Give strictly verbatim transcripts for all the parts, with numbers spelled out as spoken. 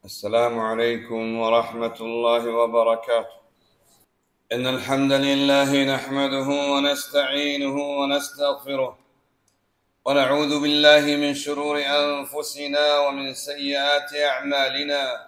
السلام عليكم ورحمة الله وبركاته. إن الحمد لله نحمده ونستعينه ونستغفره ونعوذ بالله من شرور أنفسنا ومن سيئات أعمالنا.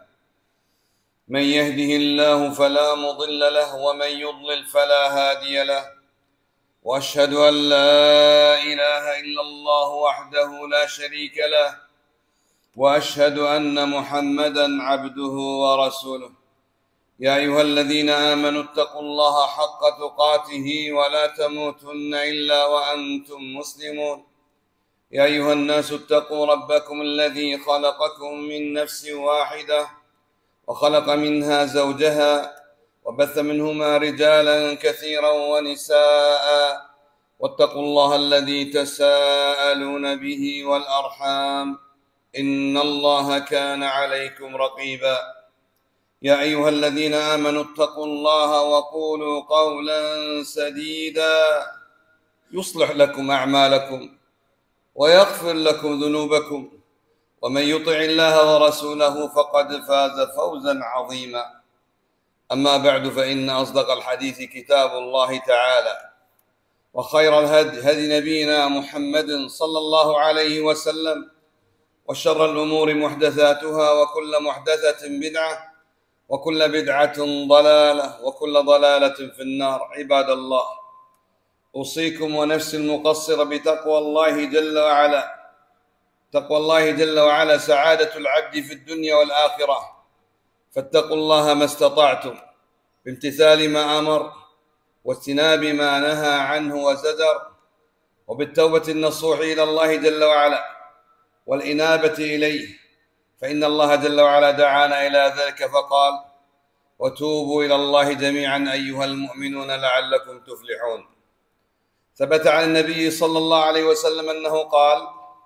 من يهده الله فلا مضل له ومن يضلل فلا هادي له، وأشهد أن لا إله إلا الله وحده لا شريك له، وأشهد أن محمدًا عبده ورسوله. يا أيها الذين آمنوا اتقوا الله حق تقاته ولا تموتن إلا وأنتم مسلمون. يا أيها الناس اتقوا ربكم الذي خلقكم من نفس واحدة وخلق منها زوجها وبث منهما رجالا كثيرا ونساء، واتقوا الله الذي تساءلون به والأرحام إن الله كان عليكم رقيبا. يا أيها الذين آمنوا اتقوا الله وقولوا قولا سديدا يصلح لكم أعمالكم ويغفر لكم ذنوبكم، ومن يطع الله ورسوله فقد فاز فوزا عظيما. أما بعد، فإن أصدق الحديث كتاب الله تعالى، وخير الهدي هدي نبينا محمد صلى الله عليه وسلم، وشر الأمور محدثاتها، وكل محدثة بدعة، وكل بدعة ضلالة، وكل ضلالة في النار. عباد الله، أوصيكم ونفسي المقصر بتقوى الله جل وعلا. تقوى الله جل وعلا سعادة العبد في الدنيا والآخرة، فاتقوا الله ما استطعتم بامتثال ما أمر واجتناب ما نهى عنه وزجر، وبالتوبة النصوح إلى الله جل وعلا والإنابة إليه، فإن الله جل وعلا دعانا إلى ذلك فقال: وتوبوا إلى الله جميعا أيها المؤمنون لعلكم تفلحون. ثبت عن النبي صلى الله عليه وسلم أنه قال: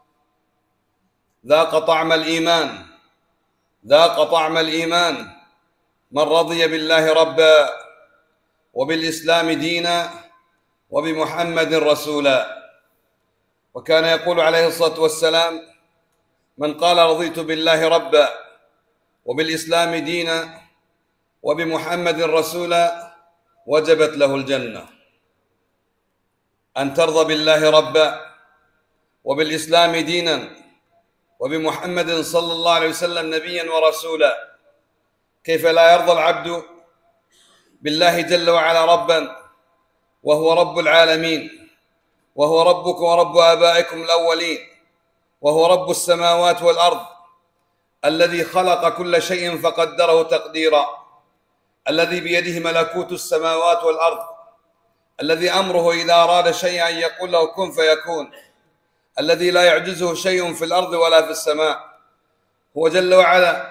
ذاق طعم الإيمان ذاق طعم الإيمان من رضي بالله ربا وبالإسلام دينا وبمحمد رسولا. وكان يقول عليه الصلاة والسلام: من قال رضيت بالله ربا وبالإسلام دينا وبمحمد رسولا وجبت له الجنة. أن ترضى بالله ربا وبالإسلام دينا وبمحمد صلى الله عليه وسلم نبيا ورسولا. كيف لا يرضى العبد بالله جل وعلا ربا وهو رب العالمين، وهو ربكم ورب آبائكم الأولين، وهو رب السماوات والأرض، الذي خلق كل شيء فقدره تقديرا، الذي بيده ملكوت السماوات والأرض، الذي أمره إذا أراد شيئا يقول له كن فيكون، الذي لا يعجزه شيء في الأرض ولا في السماء. هو جل وعلا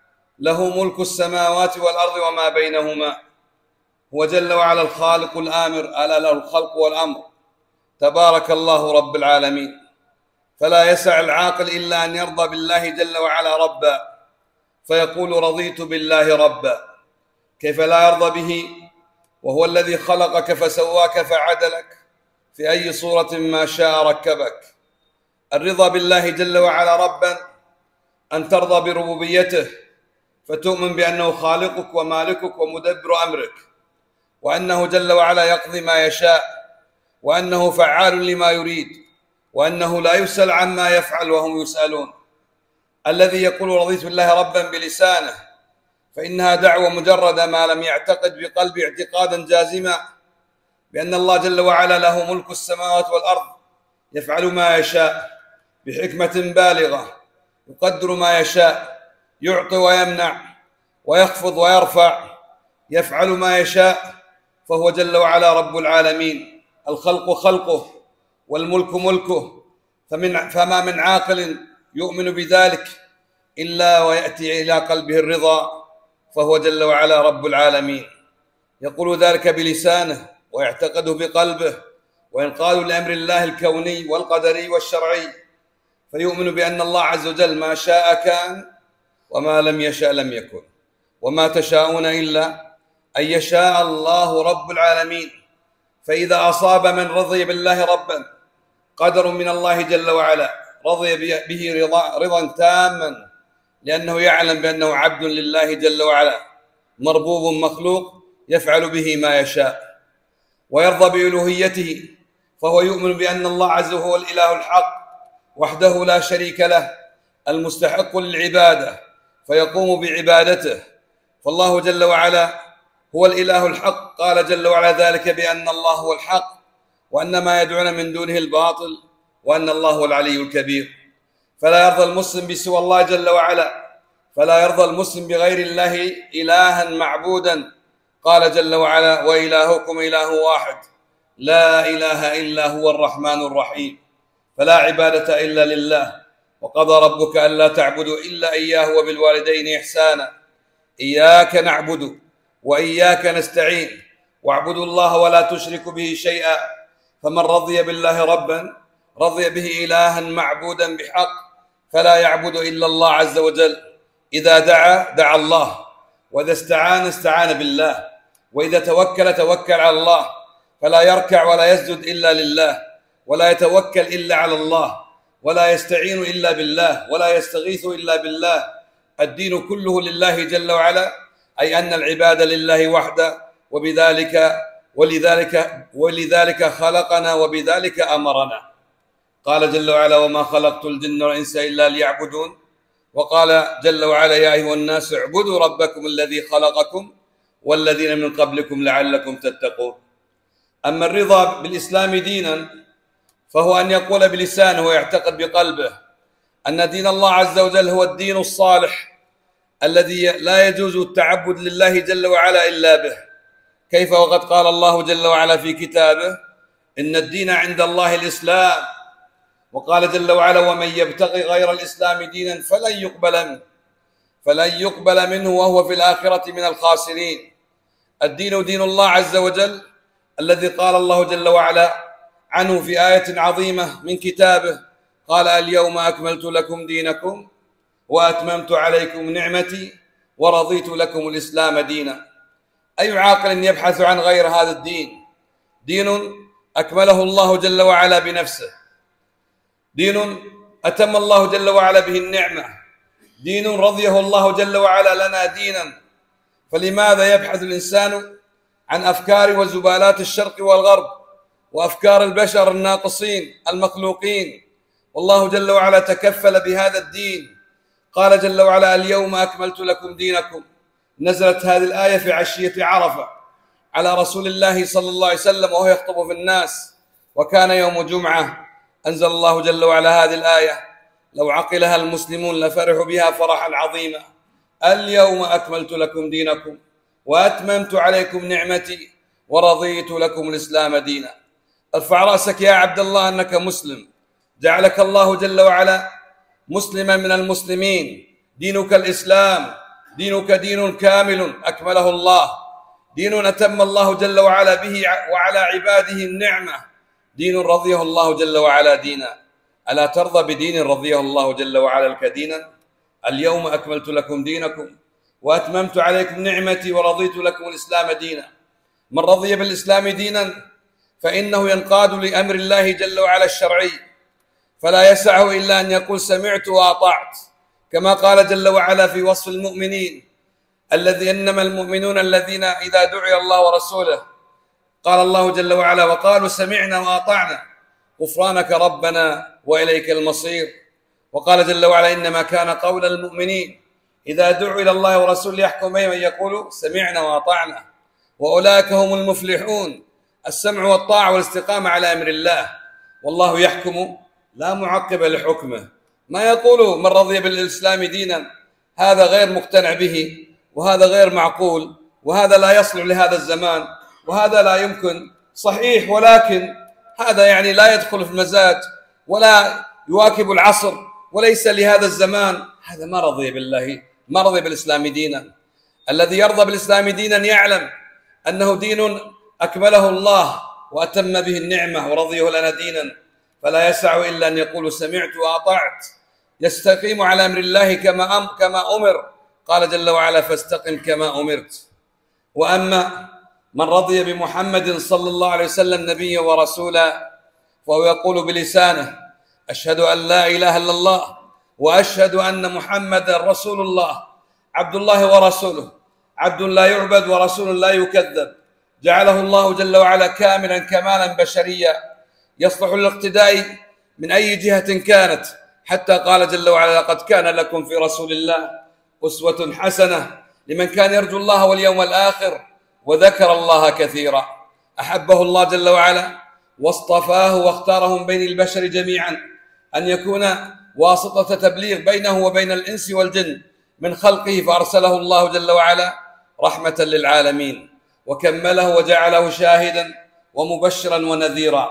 له ملك السماوات والأرض وما بينهما. هو جل وعلا الخالق الآمر، ألا له الخلق والأمر. تبارك الله رب العالمين. فلا يسع العاقل إلا أن يرضى بالله جل وعلا ربا، فيقول رضيت بالله ربا. كيف لا يرضى به وهو الذي خلقك فسواك فعدلك، في أي صورة ما شاء ركبك. الرضا بالله جل وعلا ربا أن ترضى بربوبيته، فتؤمن بأنه خالقك ومالكك ومدبر أمرك، وأنه جل وعلا يقضي ما يشاء، وأنه فعال لما يريد، وأنه لا يسأل عما يفعل وهم يسألون. الذي يقول رضيت بالله ربا بلسانه فإنها دعوة مجردة، ما لم يعتقد بقلب اعتقادا جازما بأن الله جل وعلا له ملك السماوات والأرض، يفعل ما يشاء بحكمة بالغة، يقدر ما يشاء، يعطي ويمنع ويخفض ويرفع، يفعل ما يشاء، فهو جل وعلا رب العالمين. الخلق خلقه والملك ملكه، فمن فما من عاقل يؤمن بذلك إلا ويأتي إلى قلبه الرضا، فهو جل وعلا رب العالمين. يقول ذلك بلسانه ويعتقده بقلبه، وينقاد لأمر الله الكوني والقدري والشرعي، فيؤمن بأن الله عز وجل ما شاء كان وما لم يشاء لم يكن، وما تشاءون إلا أن يشاء الله رب العالمين. فإذا أصاب من رضي بالله ربا قدر من الله جل وعلا رضي به رضا, رضا تاما لأنه يعلم بأنه عبد لله جل وعلا مربوب مخلوق يفعل به ما يشاء، ويرضى بألوهيته، فهو يؤمن بأن الله عز وجل هو الإله الحق وحده لا شريك له المستحق للعبادة، فيقوم بعبادته. فالله جل وعلا هو الإله الحق، قال جل وعلا ذلك بأن الله هو الحق وأن ما يدعون من دونه الباطل وأن الله هو العلي الكبير. فلا يرضى المسلم بسوى الله جل وعلا، فلا يرضى المسلم بغير الله إلها معبودا. قال جل وعلا: وإلهكم إله واحد لا إله إلا هو الرحمن الرحيم. فلا عبادة إلا لله. وقضى ربك ألا تعبدوا إلا إياه وبالوالدين إحسانا. إياك نعبد وإياك نستعين واعبدوا الله ولا تشركوا به شيئا. فمن رضي بالله ربا رضي به إلها معبودا بحق، فلا يعبد إلا الله عز وجل. إذا دعا دعا الله، وإذا استعان استعان بالله، وإذا توكل توكل على الله. فلا يركع ولا يسجد إلا لله، ولا يتوكل إلا على الله، ولا يستعين إلا بالله، ولا يستغيث إلا بالله. الدين كله لله جل وعلا، أي أن العبادة لله وحده، وبذلك ولذلك ولذلك خلقنا وبذلك أمرنا. قال جل وعلا: وما خلقت الجن والإنس إلا ليعبدون. وقال جل وعلا: يا أيها الناس اعبدوا ربكم الذي خلقكم والذين من قبلكم لعلكم تتقون. أما الرضا بالإسلام دينا فهو أن يقول بلسانه ويعتقد بقلبه أن دين الله عز وجل هو الدين الصالح الذي لا يجوز التعبد لله جل وعلا إلا به. كيف وقد قال الله جل وعلا في كتابه: إن الدين عند الله الإسلام. وقال جل وعلا: ومن يبتغي غير الإسلام دينا فلن يقبل منه فلن يقبل منه وهو في الآخرة من الخاسرين. الدين دين الله عز وجل الذي قال الله جل وعلا عنه في آية عظيمة من كتابه: قال: اليوم أكملت لكم دينكم وأتممت عليكم نعمتي ورضيت لكم الإسلام دينا. أي عاقل يبحث عن غير هذا الدين؟ دين أكمله الله جل وعلا بنفسه، دين أتم الله جل وعلا به النعمة، دين رضيه الله جل وعلا لنا دينا. فلماذا يبحث الإنسان عن أفكار وزبالات الشرق والغرب وأفكار البشر الناقصين المخلوقين؟ والله جل وعلا تكفل بهذا الدين. قال جل وعلا: اليوم أكملت لكم دينكم. نزلت هذه الآية في عشية عرفة على رسول الله صلى الله عليه وسلم وهو يخطب في الناس، وكان يوم جمعة. أنزل الله جل وعلا هذه الآية، لو عقلها المسلمون لفرحوا بها فرحا عظيما: اليوم أكملت لكم دينكم وأتممت عليكم نعمتي ورضيت لكم الإسلام دينا. ارفع رأسك يا عبد الله أنك مسلم، جعلك الله جل وعلا مسلما من المسلمين. دينك الإسلام، دينك دين كامل أكمله الله، دين أتم الله جل وعلا به وعلى عباده النعمة، دين رضيه الله جل وعلا دينا. ألا ترضى بدين رضيه الله جل وعلا لك دينا؟ اليوم أكملت لكم دينكم وأتممت عليكم نعمتي ورضيت لكم الإسلام دينا. من رضي بالإسلام دينا فإنه ينقاد لأمر الله جل وعلا الشرعي، فلا يسعه إلا أن يقول سمعت وأطعت، كما قال جل وعلا في وصف المؤمنين: الذي إنما المؤمنون الذين إذا دعي الله ورسوله. قال الله جل وعلا: وقالوا سمعنا وأطعنا غفرانك ربنا وإليك المصير. وقال جل وعلا: إنما كان قول المؤمنين إذا دعوا إلى الله ورسوله يحكم بينهم أن يقولوا سمعنا وأطعنا، وأولئك هم المفلحون. السمع والطاعة والاستقامة على أمر الله، والله يحكم لا معقب لحكمه. ما يقول من رضي بالإسلام دينا هذا غير مقتنع به، وهذا غير معقول، وهذا لا يصلح لهذا الزمان، وهذا لا يمكن. صحيح، ولكن هذا يعني لا يدخل في المزاج ولا يواكب العصر وليس لهذا الزمان. هذا ما رضي بالله، ما رضي بالإسلام دينا. الذي يرضى بالإسلام دينا يعلم أنه دين أكمله الله وأتم به النعمة ورضيه لنا دينا، فلا يسع إلا أن يقول سمعت وأطعت، يستقيم على أمر الله كما أم كما أمر. قال جل وعلا: فاستقم كما أمرت. وأما من رضي بمحمد صلى الله عليه وسلم نبيا ورسولا فهو يقول بلسانه: أشهد أن لا إله إلا الله وأشهد أن محمدا رسول الله عبد الله ورسوله، عبد لا يعبد ورسول لا يكذب، جعله الله جل وعلا كاملا كمالا بشريا يصلح للاقتداء من أي جهة كانت، حتى قال جل وعلا: لقد كان لكم في رسول الله أسوة حسنة لمن كان يرجو الله واليوم الآخر وذكر الله كثيرا. أحبه الله جل وعلا واصطفاه واختاره من بين البشر جميعا أن يكون واسطة تبليغ بينه وبين الإنس والجن من خلقه، فأرسله الله جل وعلا رحمة للعالمين، وكمله وجعله شاهدا ومبشرا ونذيرا،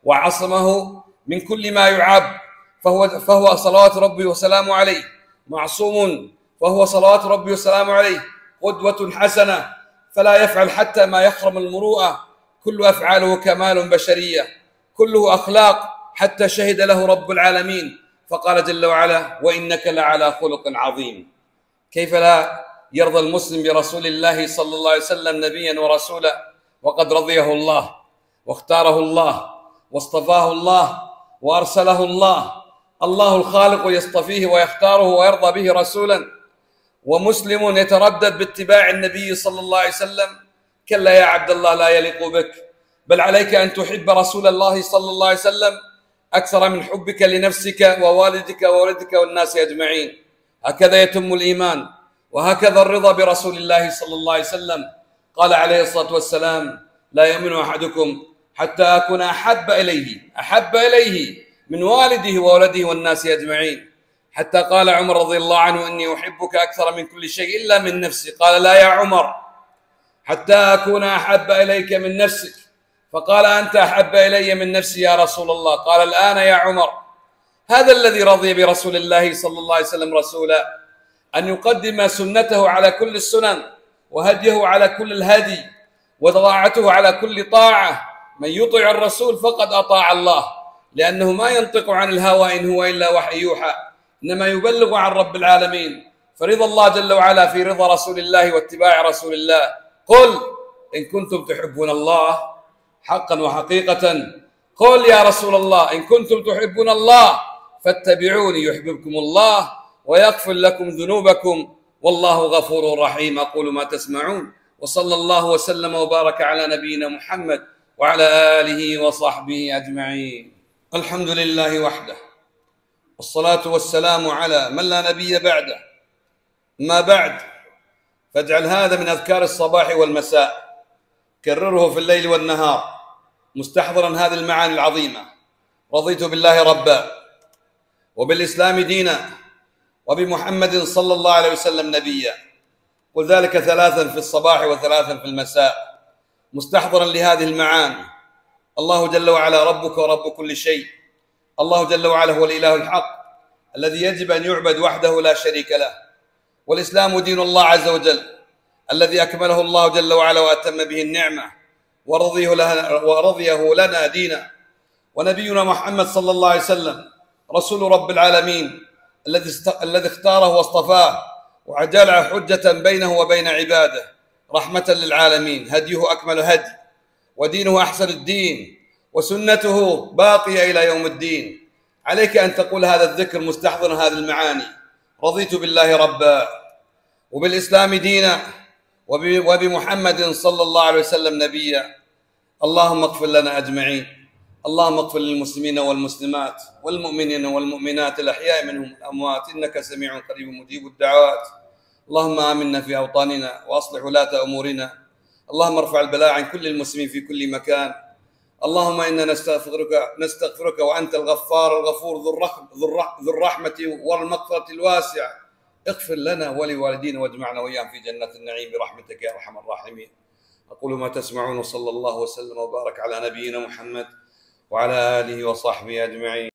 وعصمه من كل ما يعاب، فهو, فهو صلوات ربي وسلامه عليه معصوم، فهو صلوات ربي وسلامه عليه قدوة حسنة، فلا يفعل حتى ما يخرم المروءة، كل أفعاله كمال بشرية، كله أخلاق، حتى شهد له رب العالمين فقال جل وعلا: وإنك لعلى خلق عظيم. كيف لا يرضى المسلم برسول الله صلى الله عليه وسلم نبيا ورسولا وقد رضيه الله واختاره الله واصطفاه الله وأرسله الله، الله الخالق يصطفيه ويختاره ويرضى به رسولا، ومسلم يتردد باتباع النبي صلى الله عليه وسلم؟ كلا يا عبد الله، لا يليق بك، بل عليك أن تحب رسول الله صلى الله عليه وسلم أكثر من حبك لنفسك ووالدك وولدك والناس أجمعين. هكذا يتم الإيمان، وهكذا الرضا برسول الله صلى الله عليه وسلم. قال عليه الصلاة والسلام: لا يؤمن أحدكم حتى أكون أحب إليه أحب إليه من والده وولده والناس أجمعين. حتى قال عمر رضي الله عنه: إني أحبك أكثر من كل شيء إلا من نفسي. قال: لا يا عمر، حتى أكون أحب إليك من نفسك. فقال: أنت أحب إلي من نفسي يا رسول الله. قال: الآن يا عمر. هذا الذي رضي برسول الله صلى الله عليه وسلم رسولا، أن يقدم سنته على كل السنن، وهديه على كل الهدي، وطاعته على كل طاعة. من يطع الرسول فقد أطاع الله، لأنه ما ينطق عن الهوى إن هو إلا وحي يوحى، إنما يبلغ عن رب العالمين. فرضا الله جل وعلا في رضا رسول الله واتباع رسول الله. قل إن كنتم تحبون الله حقا وحقيقة، قل يا رسول الله إن كنتم تحبون الله فاتبعوني يحببكم الله ويغفر لكم ذنوبكم والله غفور رحيم. أقول ما تسمعون، وصلى الله وسلم وبارك على نبينا محمد وعلى آله وصحبه أجمعين. الحمد لله وحده، والصلاة والسلام على من لا نبي بعده. ما بعد، فاجعل هذا من أذكار الصباح والمساء، كرره في الليل والنهار، مستحضرا هذه المعاني العظيمة: رضيت بالله ربا، وبالإسلام دينا، وبمحمد صلى الله عليه وسلم نبيا. قل ذلك ثلاثا في الصباح وثلاثا في المساء، مستحضرا لهذه المعاني. الله جل وعلا ربك ورب كل شيء. الله جل وعلا هو الإله الحق الذي يجب أن يعبد وحده لا شريك له. والإسلام دين الله عز وجل الذي أكمله الله جل وعلا وأتم به النعمة، ورضيه لنا, ورضيه لنا دينا. ونبينا محمد صلى الله عليه وسلم رسول رب العالمين الذي الذي اختاره واصطفاه وجعل حجة بينه وبين عباده، رحمة للعالمين. هديه أكمل هدي، ودينه أحسن الدين، وسنته باقية إلى يوم الدين. عليك أن تقول هذا الذكر مستحضرا هذه المعاني: رضيت بالله ربا، وبالإسلام دينا، وبمحمد صلى الله عليه وسلم نبيا. اللهم اغفر لنا أجمعين. اللهم اغفر للمسلمين والمسلمات والمؤمنين والمؤمنات الأحياء منهم الأموات، إنك سميع قريب مجيب الدعوات. اللهم آمنا في أوطاننا وأصلح ولاة أمورنا. اللهم ارفع البلاء عن كل المسلمين في كل مكان. اللهم إنا نستغفرك نستغفرك وأنت الغفار الغفور ذو الرحمة والمغفرة الواسعة. اغفر لنا ولوالدينا واجمعنا وإياهم في جنات النعيم برحمتك يا أرحم الراحمين. أقول ما تسمعون، وصلى الله وسلم وبارك على نبينا محمد وعلى آله وصحبه أجمعين.